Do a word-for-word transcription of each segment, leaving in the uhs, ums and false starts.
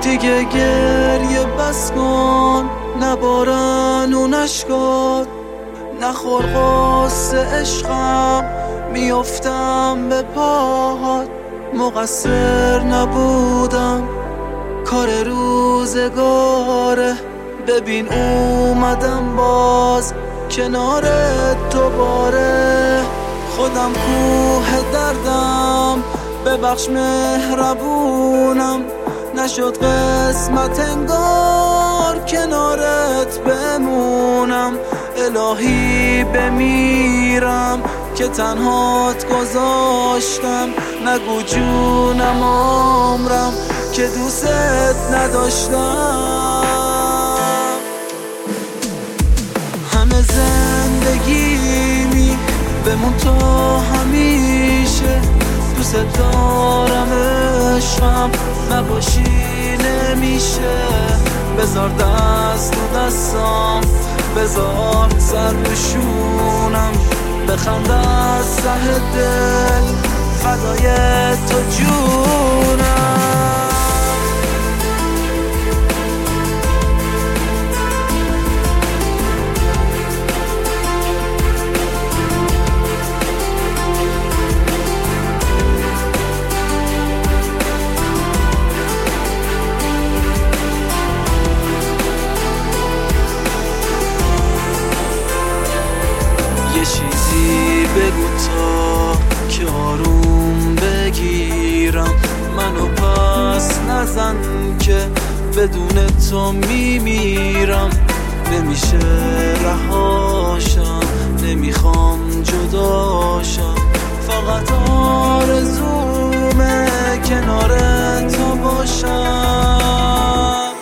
دیگه گریه بس کن، نبارن و نشکار، نخور قصه عشقم، میافتم به پاهات. مقصر نبودم، کار روزگاره، ببین اومدم باز کنارت دوباره. خودم کوه دردم، ببخش مهربونم، نشد قسمت انگار کنارت بمونم. الهی بمیرم که تنهات گذاشتم، نگو جونم عمرم که دوست نداشتم. همه زندگیمی بمون تو همیشه، دوست دارم عشقم، نباشی نمیشه. بذار دست و دستم، بذار سر روشونم، بخند از ته دل، فدای تو جونم. یه چیزی بگو تا که آروم بگیرم، منو پس نزن که بدون تو میمیرم. نمیشه رهاشم، نمیخوام جداشم، فقط آرزومه کنار تو باشم.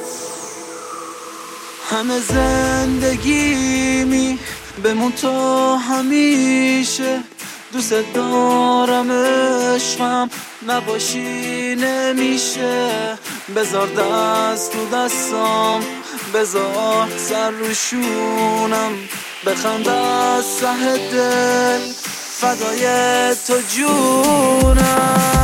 همه زندگیمی بمون تو همیشه، دوست دارم عشقم، نباشی نمیشه. بذار دست تو دستم، بذار سر روشونم، بخند از ته دل، فدای تو جونم.